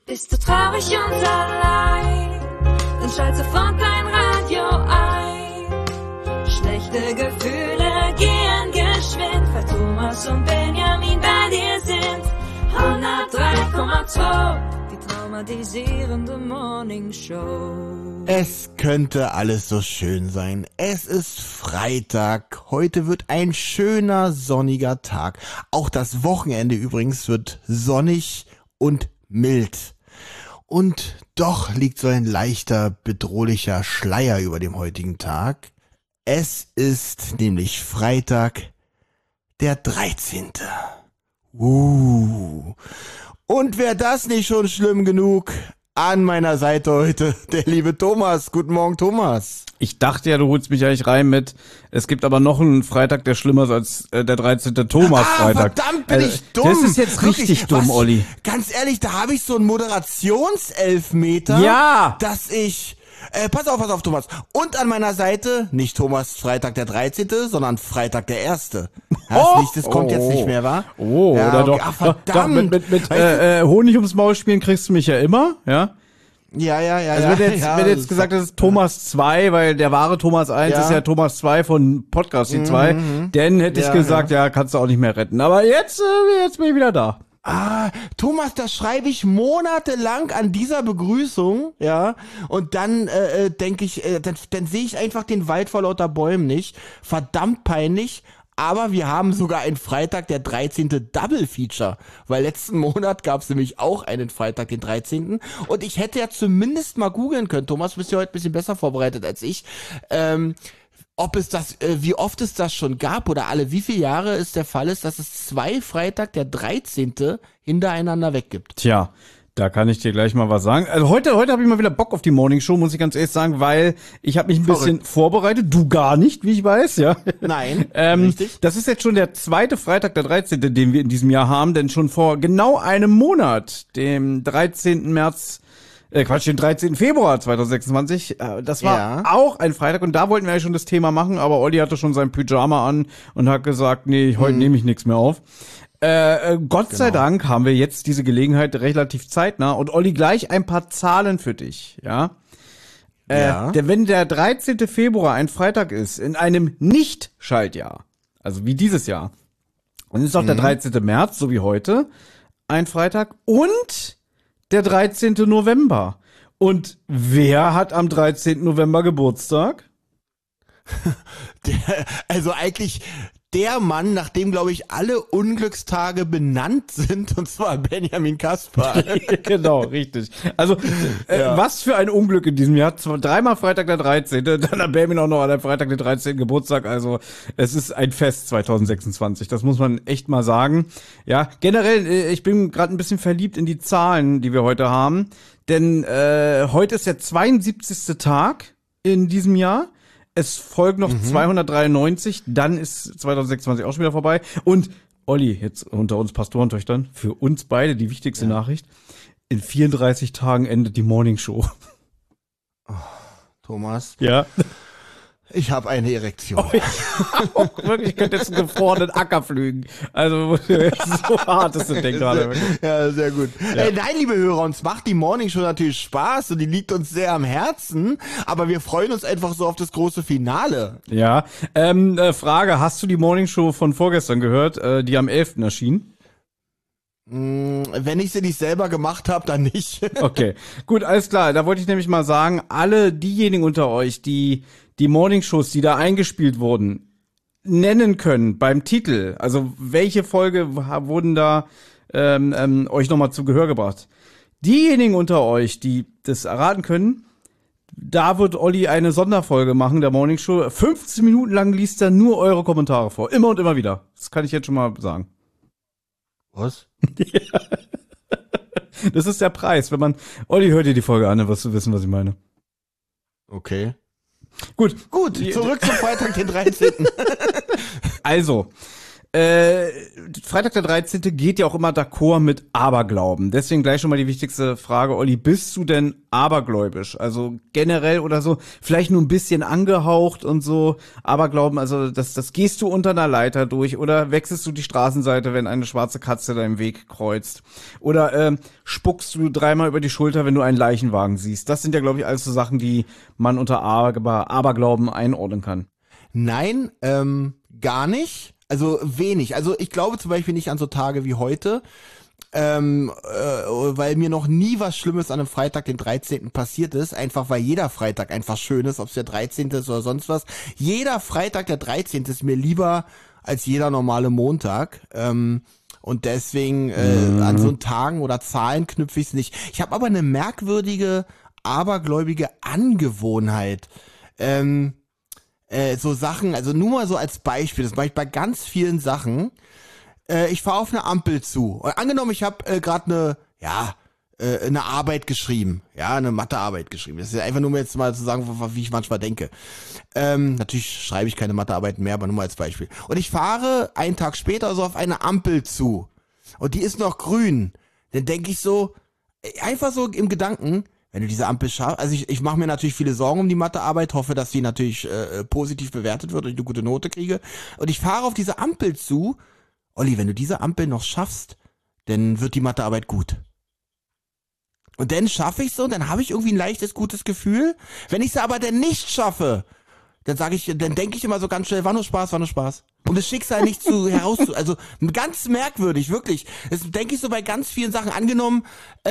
Bist du traurig und allein, dann schalt sofort dein Radio ein. Schlechte Gefühle gehen geschwind, weil Thomas und Benjamin bei dir sind. 103,2, die traumatisierende Morningshow. Es könnte alles so schön sein. Es ist Freitag. Heute wird ein schöner, sonniger Tag. Auch das Wochenende übrigens wird sonnig und mild. Und doch liegt so ein leichter, bedrohlicher Schleier über dem heutigen Tag. Es ist nämlich Freitag, der 13. Und wäre das nicht schon schlimm genug? An meiner Seite heute der liebe Thomas. Guten Morgen, Thomas. Ich dachte ja, du holst mich eigentlich rein mit, es gibt aber noch einen Freitag, der schlimmer ist als der 13. Thomas-Freitag. Verdammt, bin ich dumm. Das ist jetzt richtig dumm, Olli. Ganz ehrlich, da habe ich so einen Moderationselfmeter, Ja. dass ich... pass auf, Thomas. Und an meiner Seite nicht Thomas Freitag der 13., sondern Freitag der 1. Das kommt jetzt nicht mehr, wa? Oh, ja, oder okay. doch. Ach, verdammt. Mit Honig ums Maul spielen kriegst du mich ja immer, ja? Ja. Also wenn jetzt gesagt ist Thomas 2, weil der wahre Thomas 1 ist ja Thomas 2 von Podcast die 2, dann hätte ich gesagt, ja, kannst du auch nicht mehr retten. Aber jetzt bin ich wieder da. Thomas, das schreibe ich monatelang an dieser Begrüßung, ja, und dann denke ich, dann sehe ich einfach den Wald vor lauter Bäumen nicht. Verdammt peinlich, aber wir haben sogar einen Freitag, der 13. Double Feature, weil letzten Monat gab es nämlich auch einen Freitag, den 13. Und ich hätte ja zumindest mal googeln können, Thomas, du bist ja heute ein bisschen besser vorbereitet als ich, ob es das, wie oft es das schon gab oder alle wie viele Jahre es der Fall ist, dass es 2 Freitag der 13. hintereinander weg gibt. Tja, da kann ich dir gleich mal was sagen. Also heute habe ich mal wieder Bock auf die Morning Show, muss ich ganz ehrlich sagen, weil ich habe mich ein bisschen vorbereitet, du gar nicht, wie ich weiß, ja. Nein, richtig. Das ist jetzt schon der 2. Freitag der 13., den wir in diesem Jahr haben, denn schon vor genau einem Monat, dem 13. den 13. Februar 2026, das war auch ein Freitag und da wollten wir eigentlich schon das Thema machen, aber Olli hatte schon sein Pyjama an und hat gesagt, nee, heute nehme ich nichts mehr auf. Gott sei Dank haben wir jetzt diese Gelegenheit relativ zeitnah und Olli, gleich ein paar Zahlen für dich, ja? Wenn der 13. Februar ein Freitag ist, in einem Nicht-Schaltjahr, also wie dieses Jahr, dann ist auch der 13. März, so wie heute, ein Freitag und der 13. November. Und wer hat am 13. November Geburtstag? Also eigentlich der Mann, nach dem, glaube ich, alle Unglückstage benannt sind, und zwar Benjamin Kaspar. Genau, richtig. Also, was für ein Unglück in diesem Jahr. 3-mal Freitag der 13., dann hat Benjamin auch noch an einem Freitag den 13. Geburtstag. Also, es ist ein Fest 2026. Das muss man echt mal sagen. Ja, generell, ich bin gerade ein bisschen verliebt in die Zahlen, die wir heute haben. Denn heute ist der 72. Tag in diesem Jahr. Es folgen noch 293, dann ist 2026 auch schon wieder vorbei. Und Olli, jetzt unter uns Pastorentöchtern, für uns beide die wichtigste Nachricht. In 34 Tagen endet die Morning Show. Oh, Thomas. Ja. Ich habe eine Erektion. Wirklich, ich könnte jetzt einen gefrorenen Acker pflügen. Also, so hart ist das Ding gerade. Ja, sehr gut. Ja. Nein, liebe Hörer, uns macht die Morning Show natürlich Spaß und die liegt uns sehr am Herzen, aber wir freuen uns einfach so auf das große Finale. Ja, Frage, hast du die Morning Show von vorgestern gehört, die am 11. erschien? Wenn ich sie nicht selber gemacht habe, dann nicht. Okay, gut, alles klar. Da wollte ich nämlich mal sagen, alle diejenigen unter euch, die Morningshows, die da eingespielt wurden, nennen können beim Titel, also welche Folge wurden da euch nochmal zu Gehör gebracht. Diejenigen unter euch, die das erraten können, da wird Olli eine Sonderfolge machen, der Morningshow. 15 Minuten lang liest er nur eure Kommentare vor. Immer und immer wieder. Das kann ich jetzt schon mal sagen. Was? Das ist der Preis, wenn man... Olli, hört dir die Folge an, dann wirst du wissen, was ich meine. Okay. Gut, zurück zum Freitag, den 13. Also, Freitag der 13. geht ja auch immer d'accord mit Aberglauben. Deswegen gleich schon mal die wichtigste Frage, Olli, bist du denn abergläubisch? Also generell oder so, vielleicht nur ein bisschen angehaucht und so, Aberglauben, also das gehst du unter einer Leiter durch oder wechselst du die Straßenseite, wenn eine schwarze Katze deinen Weg kreuzt? Oder spuckst du dreimal über die Schulter, wenn du einen Leichenwagen siehst? Das sind ja, glaube ich, alles so Sachen, die man unter Aberglauben einordnen kann. Nein, gar nicht. Also wenig. Also ich glaube zum Beispiel nicht an so Tage wie heute, weil mir noch nie was Schlimmes an einem Freitag, den 13. passiert ist. Einfach weil jeder Freitag einfach schön ist, ob es der 13. ist oder sonst was. Jeder Freitag, der 13. ist mir lieber als jeder normale Montag. Und deswegen an so Tagen oder Zahlen knüpfe ich es nicht. Ich habe aber eine merkwürdige, abergläubige Angewohnheit. So Sachen, also nur mal so als Beispiel, das mache ich bei ganz vielen Sachen. Ich fahre auf eine Ampel zu. Und angenommen, ich habe gerade eine Arbeit geschrieben, eine Mathearbeit geschrieben. Das ist ja einfach nur jetzt mal zu sagen, wie ich manchmal denke. Natürlich schreibe ich keine Mathearbeiten mehr, aber nur mal als Beispiel. Und ich fahre einen Tag später so auf eine Ampel zu. Und die ist noch grün. Dann denke ich so, einfach so im Gedanken, wenn du diese Ampel schaffst, also ich mache mir natürlich viele Sorgen um die Mathearbeit, hoffe, dass sie natürlich positiv bewertet wird und ich eine gute Note kriege. Und ich fahre auf diese Ampel zu. Olli, wenn du diese Ampel noch schaffst, dann wird die Mathearbeit gut. Und dann schaffe ich so, dann habe ich irgendwie ein leichtes, gutes Gefühl. Wenn ich es aber dann nicht schaffe, dann denke ich immer so ganz schnell, war nur Spaß. Und das Schicksal nicht also ganz merkwürdig, wirklich. Das denke ich so bei ganz vielen Sachen. Angenommen,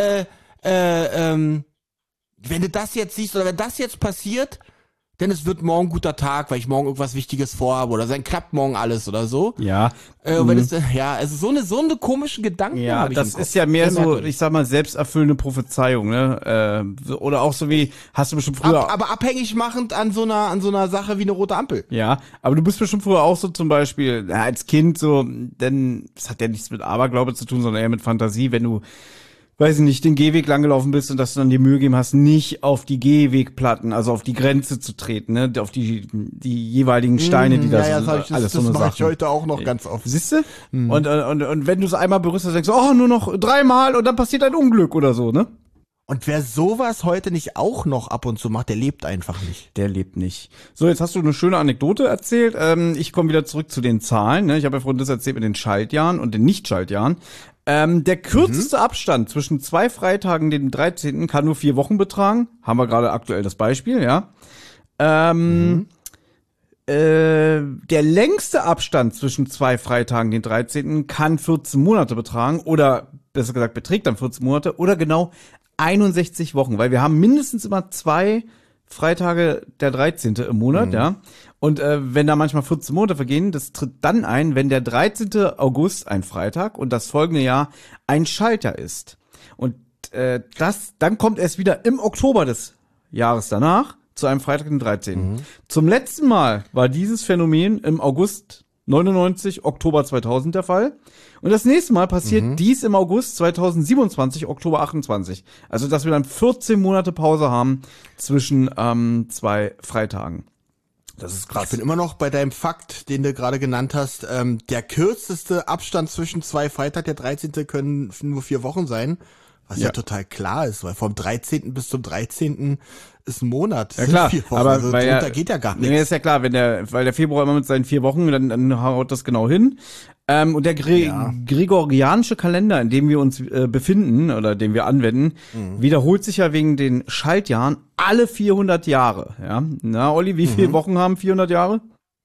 wenn du das jetzt siehst oder wenn das jetzt passiert, denn es wird morgen ein guter Tag, weil ich morgen irgendwas Wichtiges vorhabe oder dann klappt morgen alles oder so. Ja. Wenn es, also so eine komischen Gedanken habe ich das ist ja mehr so, ich sag mal, selbsterfüllende Prophezeiung, ne? Oder auch so wie, hast du bestimmt früher... Aber abhängig machend an so einer Sache wie eine rote Ampel. Ja, aber du bist bestimmt früher auch so zum Beispiel, als Kind so, denn das hat ja nichts mit Aberglaube zu tun, sondern eher mit Fantasie, wenn du weiß ich nicht, den Gehweg langgelaufen bist und dass du dann die Mühe gegeben hast, nicht auf die Gehwegplatten, also auf die Grenze zu treten, ne, auf die jeweiligen Steine, die da sind. Das mache ich heute auch noch ganz oft. Siehst du? Und wenn du es einmal berührst, dann denkst du, oh, nur noch 3-mal und dann passiert ein Unglück oder so, ne? Und wer sowas heute nicht auch noch ab und zu macht, der lebt einfach nicht. Der lebt nicht. So, jetzt hast du eine schöne Anekdote erzählt. Ich komme wieder zurück zu den Zahlen. Ne? Ich habe ja vorhin das erzählt mit den Schaltjahren und den Nicht-Schaltjahren. Der kürzeste Abstand zwischen 2 Freitagen, dem 13. kann nur 4 Wochen betragen. Haben wir gerade aktuell das Beispiel, ja. Der längste Abstand zwischen 2 Freitagen, den 13. kann 14 Monate betragen oder besser gesagt beträgt dann 14 Monate oder genau 61 Wochen, weil wir haben mindestens immer 2 Freitage der 13. im Monat, ja. Und wenn da manchmal 14 Monate vergehen, das tritt dann ein, wenn der 13. August ein Freitag und das folgende Jahr ein Schalter ist. Und dann kommt es wieder im Oktober des Jahres danach zu einem Freitag, den 13. Zum letzten Mal war dieses Phänomen im August 99, Oktober 2000 der Fall. Und das nächste Mal passiert dies im August 2027, Oktober 28. Also, dass wir dann 14 Monate Pause haben zwischen 2 Freitagen. Das ist krass. Ich bin immer noch bei deinem Fakt, den du gerade genannt hast. Der kürzeste Abstand zwischen 2 Freitag, der 13. können nur 4 Wochen sein. Was ja total klar ist, weil vom 13. bis zum 13. ist ein Monat. Ja klar, 4 Wochen. Aber also weil drunter geht ja gar nichts. Nee, ist ja klar, weil der Februar immer mit seinen 4 Wochen, dann haut das genau hin. Und der gregorianische Kalender, in dem wir uns befinden oder den wir anwenden, wiederholt sich ja wegen den Schaltjahren alle 400 Jahre. Ja, na Olli, wie viele Wochen haben 400 Jahre?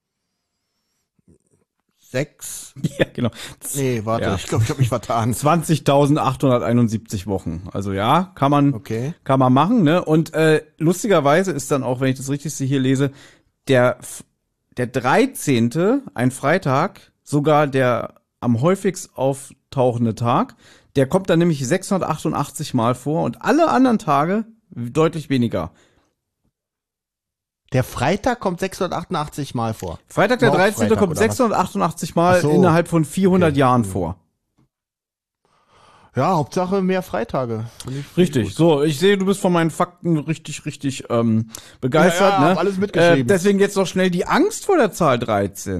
6. Ja, genau. Nee, warte, ja. Ich glaube, ich habe mich vertan. 20.871 Wochen. Also ja, kann man machen, ne? Und lustigerweise ist dann auch, wenn ich das Richtigste hier lese, der 13., ein Freitag, sogar der am häufigst auftauchende Tag, der kommt dann nämlich 688 Mal vor und alle anderen Tage deutlich weniger. Der Freitag kommt 688 Mal vor. Freitag der 13. kommt 688 Mal innerhalb von 400 Jahren vor. Ja, Hauptsache mehr Freitage. Richtig. So, ich sehe, du bist von meinen Fakten richtig begeistert. Ja, ne? Alles mitgeschrieben. Deswegen jetzt noch schnell die Angst vor der Zahl 13.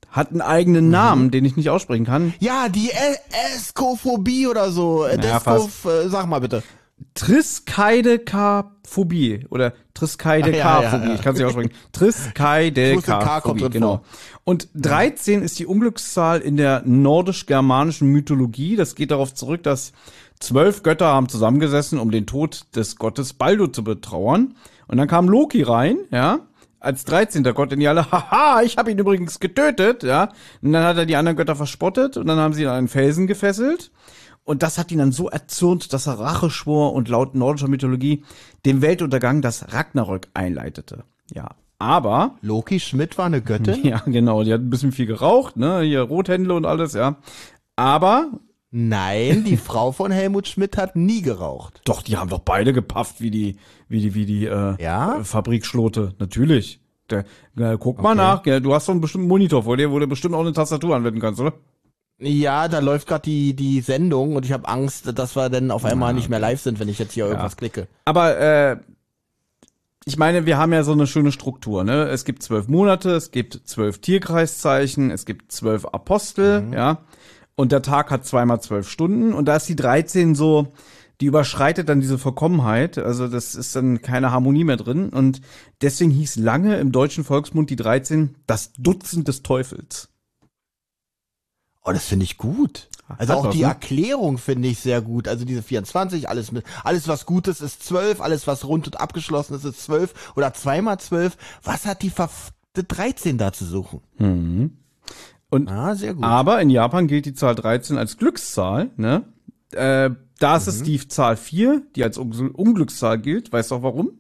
hat einen eigenen Namen, den ich nicht aussprechen kann. Ja, die Eskophobie oder so. Sag mal bitte. Triskaidekaphobie oder Triskaidekaphobie, ich kann es nicht aussprechen. Triskaidekaphobie, genau. Und 13 ist die Unglückszahl in der nordisch-germanischen Mythologie. Das geht darauf zurück, dass 12 Götter haben zusammengesessen, um den Tod des Gottes Baldur zu betrauern. Und dann kam Loki rein, ja, als 13. Gott in die Halle. Haha, ich habe ihn übrigens getötet, ja. Und dann hat er die anderen Götter verspottet und dann haben sie ihn an einen Felsen gefesselt. Und das hat ihn dann so erzürnt, dass er Rache schwor und laut nordischer Mythologie den Weltuntergang, das Ragnarök, einleitete. Ja, aber... Loki Schmidt war eine Göttin? Ja, genau, die hat ein bisschen viel geraucht, ne, hier Rothändle und alles, ja. Aber... Nein, die Frau von Helmut Schmidt hat nie geraucht. Doch, die haben doch beide gepafft wie die Fabrikschlote, natürlich. Guck mal nach, du hast doch einen bestimmten Monitor vor dir, wo du bestimmt auch eine Tastatur anwenden kannst, oder? Ja, da läuft gerade die Sendung und ich habe Angst, dass wir dann auf einmal nicht mehr live sind, wenn ich jetzt hier irgendwas klicke. Aber ich meine, wir haben ja so eine schöne Struktur, ne? Es gibt 12 Monate, es gibt 12 Tierkreiszeichen, es gibt 12 Apostel, ja. Und der Tag hat 2 mal 12 Stunden und da ist die 13 so, die überschreitet dann diese Vollkommenheit, also das ist dann keine Harmonie mehr drin und deswegen hieß lange im deutschen Volksmund die 13 das Dutzend des Teufels. Oh, das finde ich gut. Also auch die Erklärung finde ich sehr gut. Also diese 24, alles was Gutes ist 12, alles was rund und abgeschlossen ist 12 oder 2 mal 12. Was hat die 13 da zu suchen? Und, sehr gut. Aber in Japan gilt die Zahl 13 als Glückszahl, ne? Da ist es die Zahl 4, die als Unglückszahl gilt. Weißt du auch warum?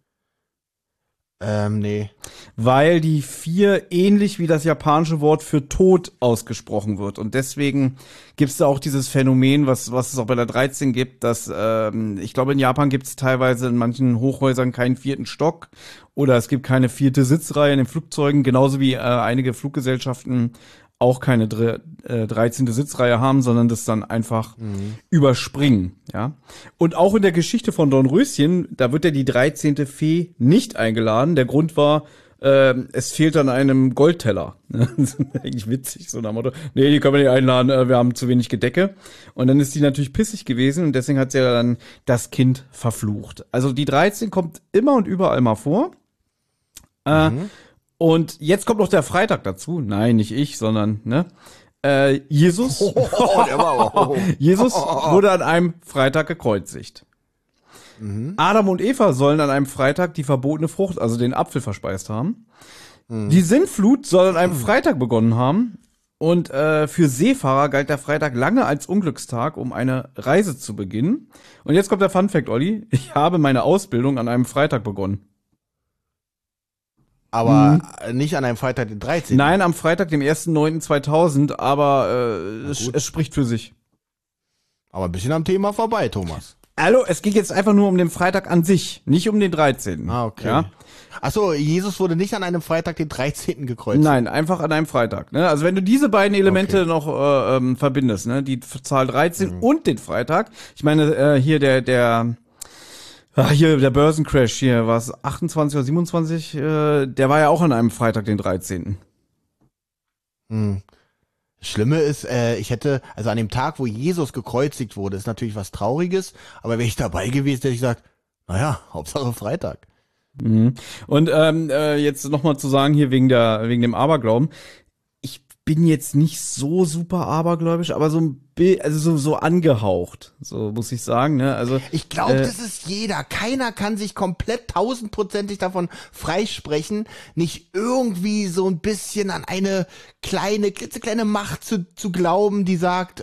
Nee. Weil die 4 ähnlich wie das japanische Wort für Tod ausgesprochen wird. Und deswegen gibt es da auch dieses Phänomen, was es auch bei der 13 gibt, dass ich glaube, in Japan gibt es teilweise in manchen Hochhäusern keinen 4. Stock oder es gibt keine 4. Sitzreihe in den Flugzeugen, genauso wie einige Fluggesellschaften auch keine 13. Sitzreihe haben, sondern das dann einfach überspringen, ja. Und auch in der Geschichte von Dornröschen, da wird ja die 13. Fee nicht eingeladen. Der Grund war, es fehlt an einem Goldteller. Das ist eigentlich witzig, so nach dem Motto, nee, die können wir nicht einladen, wir haben zu wenig Gedecke. Und dann ist die natürlich pissig gewesen und deswegen hat sie ja dann das Kind verflucht. Also die 13 kommt immer und überall mal vor. Und jetzt kommt noch der Freitag dazu. Nein, nicht ich, sondern Jesus. Jesus wurde an einem Freitag gekreuzigt. Adam und Eva sollen an einem Freitag die verbotene Frucht, also den Apfel, verspeist haben. Die Sintflut soll an einem Freitag begonnen haben. Und für Seefahrer galt der Freitag lange als Unglückstag, um eine Reise zu beginnen. Und jetzt kommt der Funfact, Olli. Ich habe meine Ausbildung an einem Freitag begonnen. Aber nicht an einem Freitag, den 13. Nein, am Freitag, dem 1.9.2000, aber es spricht für sich. Aber ein bisschen am Thema vorbei, Thomas. Hallo, es geht jetzt einfach nur um den Freitag an sich, nicht um den 13. Ah, okay. Ja? Achso, Jesus wurde nicht an einem Freitag, den 13. gekreuzigt. Nein, einfach an einem Freitag. Ne? Also wenn du diese beiden Elemente noch verbindest, ne, die Zahl 13 und den Freitag, ich meine, hier der Börsencrash hier, war es 28 oder 27, der war ja auch an einem Freitag, den 13. Schlimme ist, ich hätte, also an dem Tag, wo Jesus gekreuzigt wurde, ist natürlich was Trauriges, aber wäre ich dabei gewesen, hätte ich gesagt, naja, Hauptsache Freitag. Und jetzt nochmal zu sagen hier wegen dem Aberglauben, ich bin jetzt nicht so super abergläubisch, aber so angehaucht, so muss ich sagen, ne? Also ich glaube, das ist jeder. Keiner kann sich komplett 1000%ig davon freisprechen, nicht irgendwie so ein bisschen an eine klitzekleine Macht zu glauben, die sagt,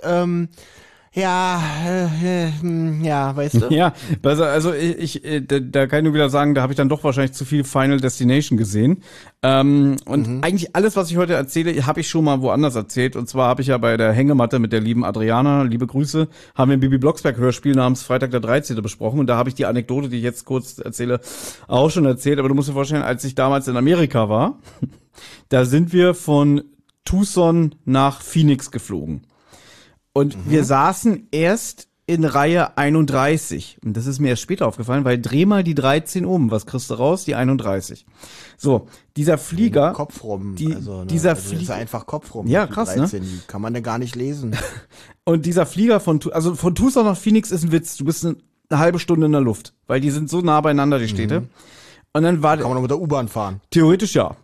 weißt du? Ja, also da kann ich nur wieder sagen, da habe ich dann doch wahrscheinlich zu viel Final Destination gesehen. Und eigentlich alles, was ich heute erzähle, habe ich schon mal woanders erzählt. Und zwar habe ich ja bei der Hängematte mit der lieben Adriana, liebe Grüße, haben wir ein Bibi Blocksberg Hörspiel namens Freitag der 13. besprochen. Und da habe ich die Anekdote, die ich jetzt kurz erzähle, auch schon erzählt. Aber du musst dir vorstellen, als ich damals in Amerika war, da sind wir von Tucson nach Phoenix geflogen. Und wir saßen erst in Reihe 31. Und das ist mir erst später aufgefallen, weil dreh mal die 13 um. Was kriegst du raus? Die 31. So, dieser Flieger. Kopf rum. Dieser Flieger. Ist einfach Kopf rum. Ja, krass, 13, ne? Die kann man ja gar nicht lesen. Und dieser Flieger von Tucson nach Phoenix ist ein Witz. Du bist eine halbe Stunde in der Luft. Weil die sind so nah beieinander, die Städte. Und dann war kann man noch mit der U-Bahn fahren? Theoretisch ja.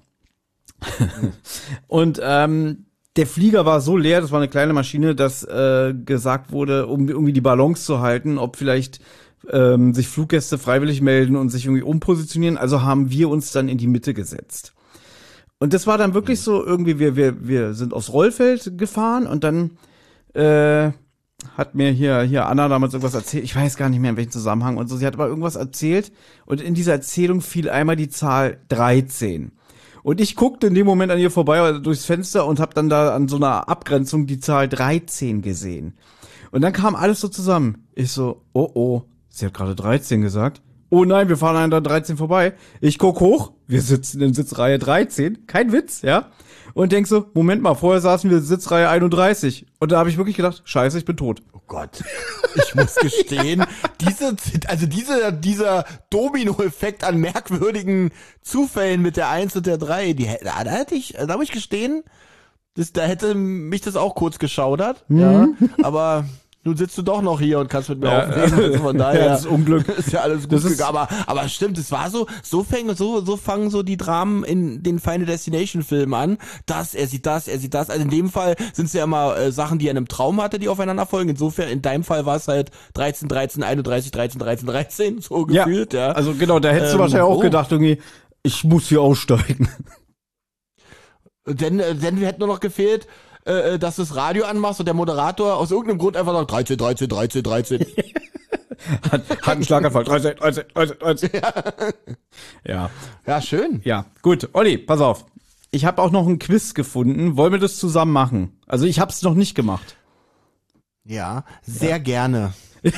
Und der Flieger war so leer, das war eine kleine Maschine, dass gesagt wurde, um irgendwie die Balance zu halten, ob vielleicht sich Fluggäste freiwillig melden und sich irgendwie umpositionieren. Also haben wir uns dann in die Mitte gesetzt. Und das war dann wirklich so, irgendwie, wir sind aufs Rollfeld gefahren und dann hat mir hier Anna damals irgendwas erzählt. Ich weiß gar nicht mehr, in welchem Zusammenhang und so. Sie hat aber irgendwas erzählt und in dieser Erzählung fiel einmal die Zahl 13. Und ich guckte in dem Moment an ihr vorbei, also durchs Fenster und habe dann da an so einer Abgrenzung die Zahl 13 gesehen. Und dann kam alles so zusammen. Ich so, oh, sie hat gerade 13 gesagt. Oh nein, wir fahren an der 13 vorbei. Ich guck hoch, wir sitzen in Sitzreihe 13. Kein Witz, ja? Und denk so, Moment mal, vorher saßen wir in Sitzreihe 31. Und da habe ich wirklich gedacht, scheiße, ich bin tot. Oh Gott, ich muss gestehen, dieser Domino-Effekt an merkwürdigen Zufällen mit der 1 und der 3, da muss ich gestehen, da hätte mich das auch kurz geschaudert, ja, aber nun sitzt du doch noch hier und kannst mit mir aufnehmen, also von daher. Ja, das ist Unglück. Ist ja alles gut gegangen, aber stimmt, es war so fangen so die Dramen in den Final Destination Filmen an, er sieht das, also in dem Fall sind es ja immer Sachen, die er in einem Traum hatte, die aufeinander folgen, insofern, in deinem Fall war es halt 13, 13, 31, 13, 13, 13, so gefühlt, ja. Also genau, da hättest du wahrscheinlich auch gedacht, irgendwie, ich muss hier aussteigen. Denn wir hätten nur noch gefehlt, dass du das Radio anmachst und der Moderator aus irgendeinem Grund einfach sagt 13, 13, 13, 13. Hat einen Schlaganfall. 13, 13, 13, 13. Ja. Ja, schön. Ja, gut. Olli, pass auf. Ich habe auch noch ein Quiz gefunden. Wollen wir das zusammen machen? Also ich habe es noch nicht gemacht. Ja, sehr gerne.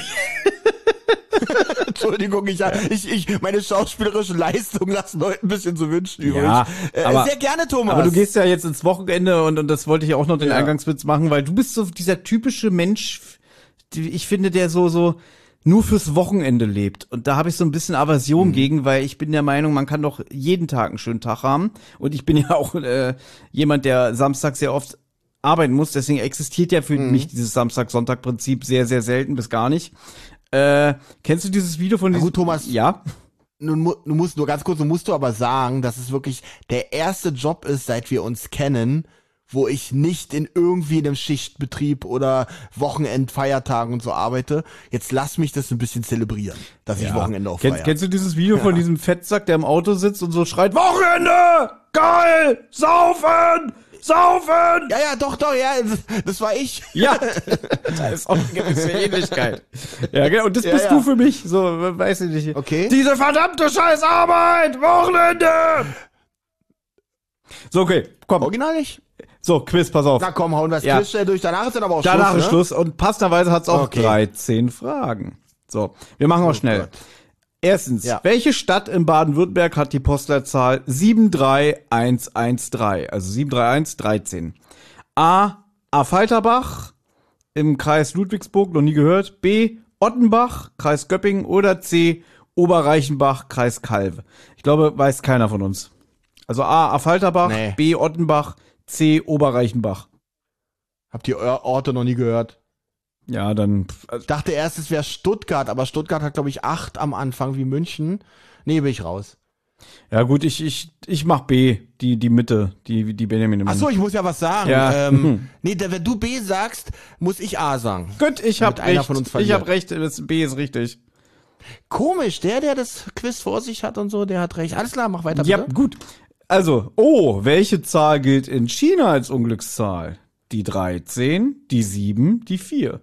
Entschuldigung, meine schauspielerische Leistung lassen heute ein bisschen zu wünschen übrig. Ja, aber, sehr gerne, Thomas. Aber du gehst ja jetzt ins Wochenende und das wollte ich ja auch noch den Eingangswitz machen, weil du bist so dieser typische Mensch, ich finde, der so nur fürs Wochenende lebt. Und da habe ich so ein bisschen Aversion gegen, weil ich bin der Meinung, man kann doch jeden Tag einen schönen Tag haben. Und ich bin ja auch jemand, der Samstag sehr oft arbeiten muss. Deswegen existiert ja für mich dieses Samstag-Sonntag-Prinzip sehr, sehr selten bis gar nicht. Kennst du dieses Video von diesem? Gut, Thomas. Ja. Du musst aber sagen, dass es wirklich der erste Job ist, seit wir uns kennen, wo ich nicht in einem Schichtbetrieb oder Wochenend-Feiertagen und so arbeite. Jetzt lass mich das ein bisschen zelebrieren, dass ich Wochenende auch feiere. Kennst du dieses Video von diesem Fettsack, der im Auto sitzt und so schreit, Wochenende! Geil! Saufen! Saufen! Ja, doch, ja, das war ich. Ja, da ist auch eine gewisse Ähnlichkeit. Ja, genau, und das bist du für mich, so, weiß ich nicht. Okay. Diese verdammte scheiß Arbeit! Wochenende! So, okay, komm. Original nicht? So, Quiz, pass auf. Na komm, hauen wir das Quiz schnell durch, danach ist dann aber auch Schluss. Danach ist Schluss und passenderweise hat es auch 13 Fragen. So, wir machen auch schnell. Gott. Erstens, welche Stadt in Baden-Württemberg hat die Postleitzahl 73113, also 73113? A. Affalterbach im Kreis Ludwigsburg, noch nie gehört. B. Ottenbach, Kreis Göppingen oder C. Oberreichenbach, Kreis Calw. Ich glaube, weiß keiner von uns. Also A. Affalterbach, B. Ottenbach, C. Oberreichenbach. Habt ihr Orte noch nie gehört? Ja, dann. Ich dachte erst, es wäre Stuttgart, aber Stuttgart hat, glaube ich, 8 am Anfang wie München. Nee, bin ich raus. Ja gut, ich mach B, die Mitte, die Benjamin. Ach so, ich muss ja was sagen. Ja. Nee, wenn du B sagst, muss ich A sagen. Gut, ich hab recht. Ich hab recht, B ist richtig. Komisch, der das Quiz vor sich hat und so, der hat recht. Alles klar, mach weiter, bitte. Ja, gut. Also, welche Zahl gilt in China als Unglückszahl? Die 13, die 7, die 4.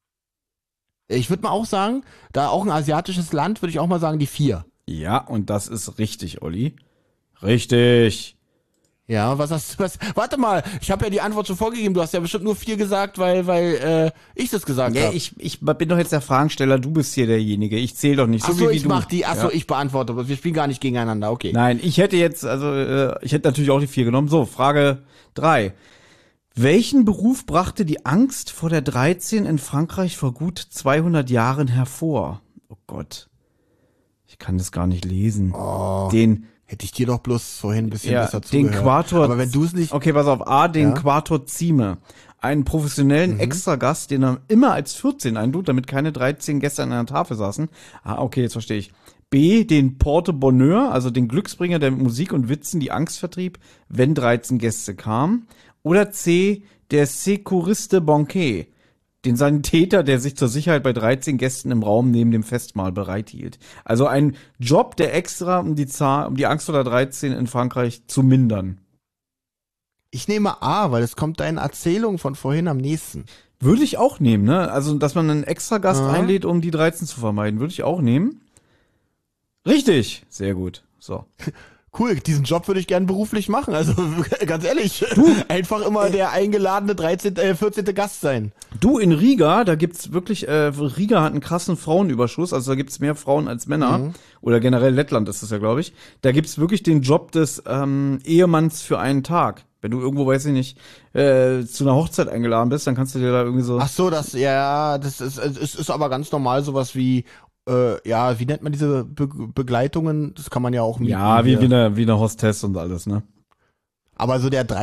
Ich würde mal auch sagen, da auch ein asiatisches Land, würde ich auch mal sagen, die 4. Ja, und das ist richtig, Olli. Richtig. Ja, warte mal, ich habe ja die Antwort schon vorgegeben, du hast ja bestimmt nur 4 gesagt, weil ich das gesagt habe. Ja, ich bin doch jetzt der Fragensteller, du bist hier derjenige, ich zähle doch nicht so wie du. Ich beantworte, wir spielen gar nicht gegeneinander, okay. Nein, ich hätte natürlich auch die 4 genommen. So, Frage 3. Welchen Beruf brachte die Angst vor der 13 in Frankreich vor gut 200 Jahren hervor? Oh Gott. Ich kann das gar nicht lesen. Hätte ich dir doch bloß vorhin ein bisschen besser den zugehört. Quator. Aber wenn du es nicht... Okay, pass auf. Den Quator Zieme. Einen professionellen Extragast, den er immer als 14 eintut, damit keine 13 Gäste an einer Tafel saßen. Okay, jetzt verstehe ich. B, den Porte Bonheur, also den Glücksbringer, der mit Musik und Witzen die Angst vertrieb, wenn 13 Gäste kamen. Oder C, der Secouriste Banquet, den Sanitäter, der sich zur Sicherheit bei 13 Gästen im Raum neben dem Festmahl bereithielt. Also ein Job, der extra, um die Angst vor der 13 in Frankreich zu mindern. Ich nehme A, weil es kommt deine Erzählung von vorhin am nächsten. Würde ich auch nehmen, ne? Also, dass man einen extra Gast einlädt, um die 13 zu vermeiden, würde ich auch nehmen. Richtig. Sehr gut. So. Cool, diesen Job würde ich gern beruflich machen. Also ganz ehrlich, einfach immer der eingeladene 14. Gast sein. Du, in Riga, da gibt's wirklich, Riga hat einen krassen Frauenüberschuss, also da gibt's mehr Frauen als Männer. Oder generell Lettland ist das ja, glaube ich. Da gibt's wirklich den Job des Ehemanns für einen Tag. Wenn du irgendwo, weiß ich nicht, zu einer Hochzeit eingeladen bist, dann kannst du dir da irgendwie so... Ach so, das ist aber ganz normal sowas wie, wie nennt man diese Begleitungen? Das kann man ja auch mieten. Ja, wie eine Hostess und alles, ne? Aber so der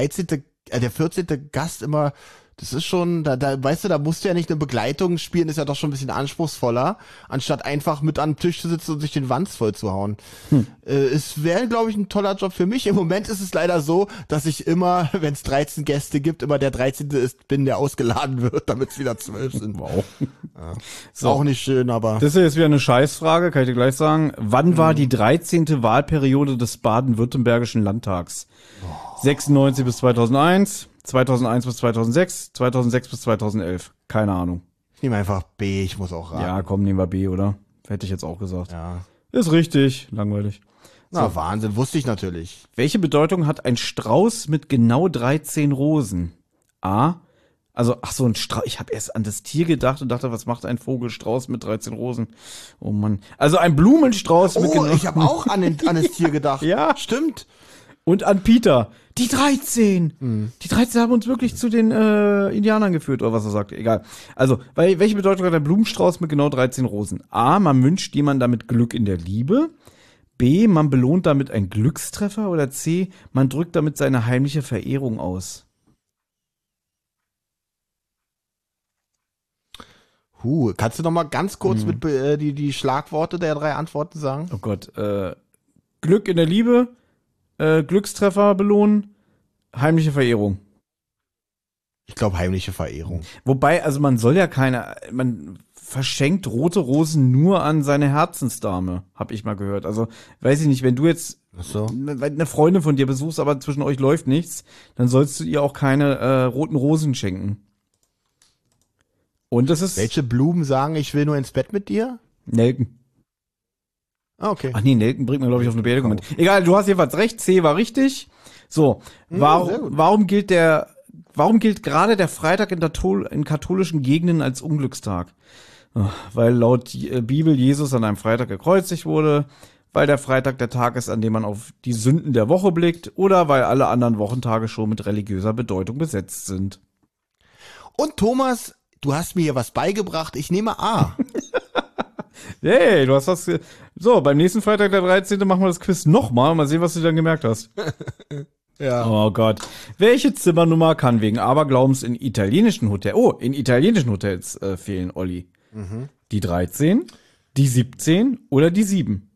14. Gast immer, das ist schon, da weißt du, da musst du ja nicht eine Begleitung spielen, ist ja doch schon ein bisschen anspruchsvoller, anstatt einfach mit an den Tisch zu sitzen und sich den Wanz voll zu hauen. Es wäre, glaube ich, ein toller Job für mich. Im Moment ist es leider so, dass ich immer, wenn es 13 Gäste gibt, immer der 13. bin, der ausgeladen wird, damit es wieder 12 sind. Wow. Ja. So. Auch nicht schön, aber... Das ist jetzt wieder eine Scheißfrage, kann ich dir gleich sagen. Wann war die 13. Wahlperiode des Baden-Württembergischen Landtags? 96 bis 2001, 2001 bis 2006, 2006 bis 2011. Keine Ahnung. Ich nehme einfach B, ich muss auch raten. Ja, komm, nehmen wir B, oder? Hätte ich jetzt auch gesagt. Ja. Ist richtig, langweilig. Na, Wahnsinn, wusste ich natürlich. Welche Bedeutung hat ein Strauß mit genau 13 Rosen? A. Also, so ein Strauß. Ich habe erst an das Tier gedacht und dachte, was macht ein Vogelstrauß mit 13 Rosen? Oh Mann. Also ein Blumenstrauß mit genau... ich habe auch an das Tier gedacht. Ja. Stimmt. Und an Peter. Die 13. Die 13 haben uns wirklich zu den Indianern geführt, oder was er sagt. Egal. Also, welche Bedeutung hat ein Blumenstrauß mit genau 13 Rosen? A. Man wünscht jemandem damit Glück in der Liebe. B. Man belohnt damit einen Glückstreffer. Oder C. Man drückt damit seine heimliche Verehrung aus. Kannst du noch mal ganz kurz mit die Schlagworte der 3 Antworten sagen? Oh Gott. Glück in der Liebe. Glückstreffer belohnen, heimliche Verehrung. Ich glaube, heimliche Verehrung. Wobei, also man verschenkt rote Rosen nur an seine Herzensdame, hab ich mal gehört. Also, weiß ich nicht, wenn du jetzt eine Freundin von dir besuchst, aber zwischen euch läuft nichts, dann sollst du ihr auch keine roten Rosen schenken. Und das ist... Welche Blumen sagen, ich will nur ins Bett mit dir? Nelken. Ah, okay. Ach nee, Nelken bringt mir, glaube ich, auf eine Beerdigung mit. Egal, du hast jedenfalls recht, C war richtig. So, warum gilt gerade der Freitag in katholischen Gegenden als Unglückstag? Weil laut Bibel Jesus an einem Freitag gekreuzigt wurde, weil der Freitag der Tag ist, an dem man auf die Sünden der Woche blickt, oder weil alle anderen Wochentage schon mit religiöser Bedeutung besetzt sind. Und Thomas, du hast mir hier was beigebracht, ich nehme A. Hey, du hast was... So, beim nächsten Freitag, der 13. machen wir das Quiz nochmal. Mal sehen, was du dann gemerkt hast. Ja. Oh Gott. Welche Zimmernummer kann wegen Aberglaubens in italienischen Hotels fehlen, Olli? Die 13, die 17 oder die 7?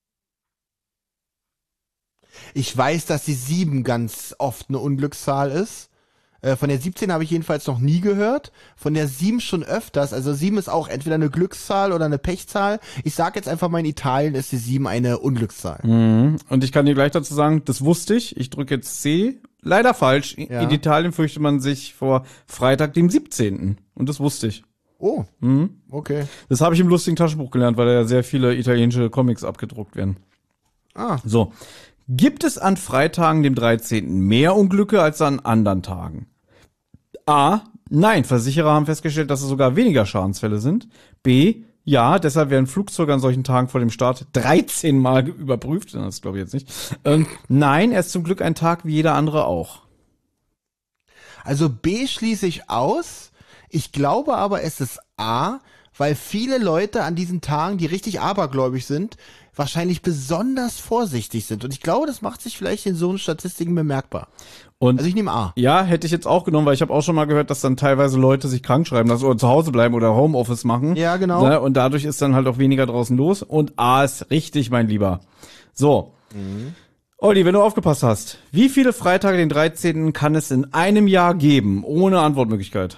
Ich weiß, dass die 7 ganz oft eine Unglückszahl ist. Von der 17 habe ich jedenfalls noch nie gehört. Von der 7 schon öfters. Also 7 ist auch entweder eine Glückszahl oder eine Pechzahl. Ich sage jetzt einfach mal, in Italien ist die 7 eine Unglückszahl. Und ich kann dir gleich dazu sagen, das wusste ich. Ich drücke jetzt C. Leider falsch. Ja. In Italien fürchtet man sich vor Freitag, dem 17. Und das wusste ich. Oh, okay. Das habe ich im lustigen Taschenbuch gelernt, weil da ja sehr viele italienische Comics abgedruckt werden. Ah. So. Gibt es an Freitagen, dem 13. mehr Unglücke als an anderen Tagen? A. Nein, Versicherer haben festgestellt, dass es sogar weniger Schadensfälle sind. B. Ja, deshalb werden Flugzeuge an solchen Tagen vor dem Start 13 Mal überprüft. Das glaube ich jetzt nicht. Nein, er ist zum Glück ein Tag wie jeder andere auch. Also B schließe ich aus. Ich glaube aber, es ist A, weil viele Leute an diesen Tagen, die richtig abergläubig sind, wahrscheinlich besonders vorsichtig sind. Und ich glaube, das macht sich vielleicht in so einen Statistiken bemerkbar. Und also ich nehme A. Ja, hätte ich jetzt auch genommen, weil ich habe auch schon mal gehört, dass dann teilweise Leute sich krank schreiben lassen oder zu Hause bleiben oder Homeoffice machen. Ja, genau. Ne? Und dadurch ist dann halt auch weniger draußen los. Und A ist richtig, mein Lieber. So. Olli, wenn du aufgepasst hast, wie viele Freitage den 13. kann es in einem Jahr geben, ohne Antwortmöglichkeit?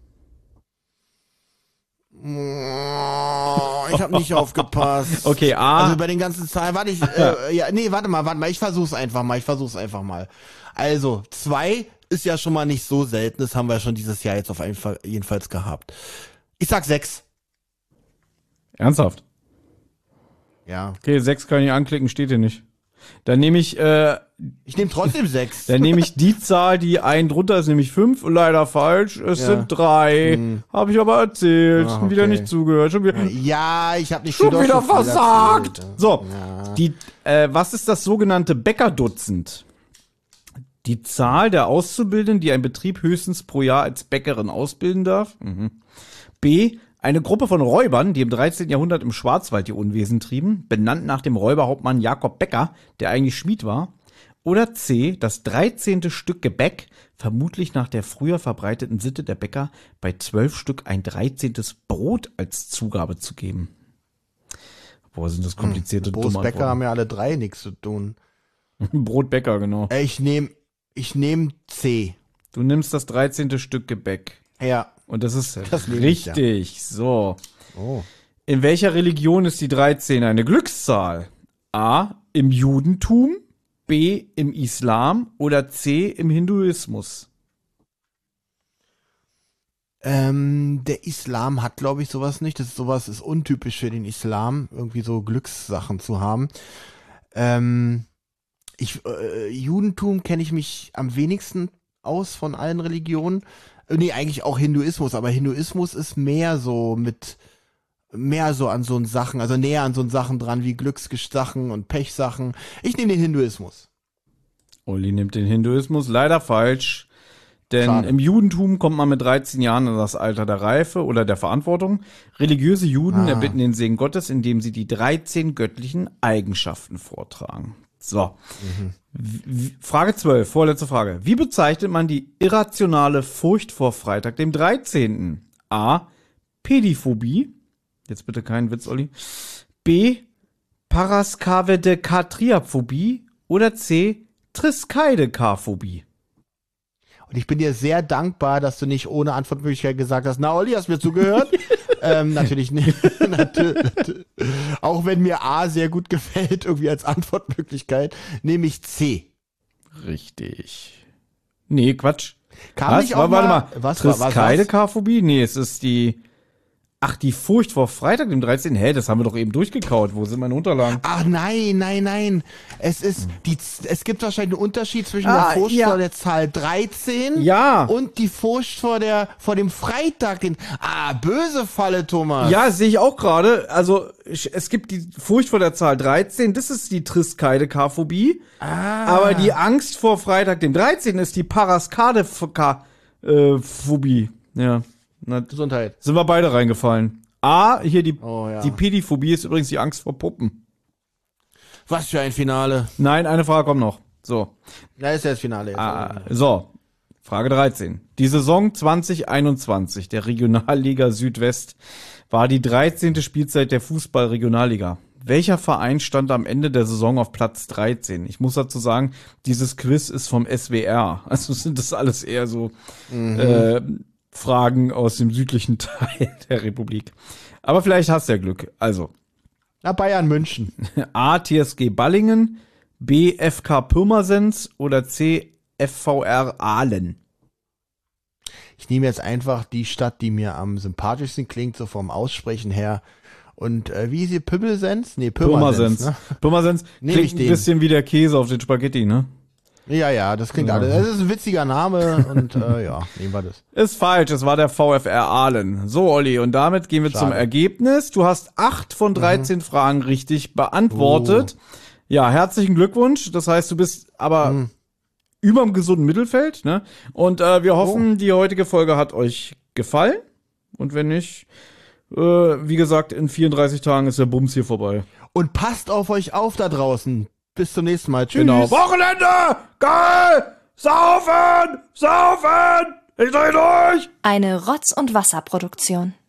Ich habe nicht aufgepasst. Okay, A. Also bei den ganzen Zahlen, warte mal, ich versuch's einfach mal. Also, 2 ist ja schon mal nicht so selten, das haben wir schon dieses Jahr jetzt auf jeden Fall jedenfalls gehabt. Ich sag 6. Ernsthaft? Ja. Okay, 6 kann ich anklicken, steht hier nicht. Dann nehme ich, ich nehme trotzdem 6. Dann nehme ich die Zahl, die einen drunter ist, nämlich 5. Leider falsch. Es sind 3. Habe ich aber erzählt. Ah, okay. Wieder nicht zugehört. Schon wieder, Ja, ich habe nicht schon wieder versagt. Erzählt. So, Ja. was ist das sogenannte Bäckerdutzend? Die Zahl der Auszubildenden, die ein Betrieb höchstens pro Jahr als Bäckerin ausbilden darf. B. Eine Gruppe von Räubern, die im 13. Jahrhundert im Schwarzwald ihr Unwesen trieben, benannt nach dem Räuberhauptmann Jakob Becker, der eigentlich Schmied war. Oder C. Das 13. Stück Gebäck, vermutlich nach der früher verbreiteten Sitte der Bäcker, bei 12 Stück ein 13. Brot als Zugabe zu geben. Boah, sind das komplizierte dumme Bäcker Antworten. haben ja alle 3 nichts zu tun. Brotbäcker, genau. Ich nehm C. Du nimmst das 13. Stück Gebäck. Ja. Und das ist Das nehme ich, richtig. So. Oh. In welcher Religion ist die 13 eine Glückszahl? A. Im Judentum, B. im Islam oder C. im Hinduismus? Der Islam hat, glaube ich, sowas nicht. Sowas ist untypisch für den Islam, irgendwie so Glückssachen zu haben. Judentum kenne ich mich am wenigsten aus von allen Religionen. Nee, eigentlich auch Hinduismus, aber Hinduismus ist mehr so an so Sachen, also näher an so Sachen dran wie Glückssachen und Pechsachen. Ich nehme den Hinduismus. Olli nimmt den Hinduismus, leider falsch. Denn Schade. im Judentum kommt man mit 13 Jahren in das Alter der Reife oder der Verantwortung. Religiöse Juden erbitten den Segen Gottes, indem sie die 13 göttlichen Eigenschaften vortragen. So. Frage 12, vorletzte Frage. Wie bezeichnet man die irrationale Furcht vor Freitag, dem 13.? A. Pädiphobie. Jetzt bitte keinen Witz, Olli. B. Paraskavedekatriaphobie. Oder C. Triskaidekaphobie. Und ich bin dir sehr dankbar, dass du nicht ohne Antwortmöglichkeit gesagt hast, na Olli, hast du mir zugehört? Natürlich nicht. Auch wenn mir A sehr gut gefällt, irgendwie als Antwortmöglichkeit, nehme ich C. Richtig. Nee, Quatsch. Kam nicht auch Warte mal, mal. Triskaidekaphobie? Nee, es ist die die Furcht vor Freitag, dem 13. Hä, das haben wir doch eben durchgekaut. Wo sind meine Unterlagen? Ach nein. Es gibt wahrscheinlich einen Unterschied zwischen der Furcht vor der Zahl 13 und die Furcht vor dem Freitag. Böse Falle, Thomas. Ja, sehe ich auch gerade. Also, es gibt die Furcht vor der Zahl 13, das ist die Triskaidekaphobie. Aber die Angst vor Freitag, dem 13. ist die Paraskadephobie. Ja. Na, Gesundheit. Sind wir beide reingefallen. Hier die ja. Pädiphobie ist übrigens die Angst vor Puppen. Was für ein Finale. Nein, eine Frage kommt noch. So. Ja, ist ja das Finale jetzt. So. Frage 13. Die Saison 2021 der Regionalliga Südwest war die 13. Spielzeit der Fußball-Regionalliga. Welcher Verein stand am Ende der Saison auf Platz 13? Ich muss dazu sagen, dieses Quiz ist vom SWR. Also sind das alles eher so Fragen aus dem südlichen Teil der Republik. Aber vielleicht hast du ja Glück. Also. Bayern München. A. TSG Ballingen, B. FK Pirmasens oder C. FVR Aalen. Ich nehme jetzt einfach die Stadt, die mir am sympathischsten klingt, so vom Aussprechen her. Und wie ist sie? Pirmasens? Nee, Pirmasens. Ne? Pirmasens klingt ein bisschen wie der Käse auf den Spaghetti, ne? Ja, das klingt alles. Das ist ein witziger Name und nehmen wir das. Ist falsch, es war der VfR Aalen. So, Olli, und damit gehen wir zum Ergebnis. Du hast 8 von 13 Fragen richtig beantwortet. Ja, herzlichen Glückwunsch. Das heißt, du bist aber überm gesunden Mittelfeld, ne? Und wir hoffen, die heutige Folge hat euch gefallen. Und wenn nicht, wie gesagt, in 34 Tagen ist der Bums hier vorbei. Und passt auf euch auf da draußen. Bis zum nächsten Mal. Tschüss. Genau. Wochenende! Geil! Saufen! Saufen! Ich dreh durch! Eine Rotz- und Wasserproduktion.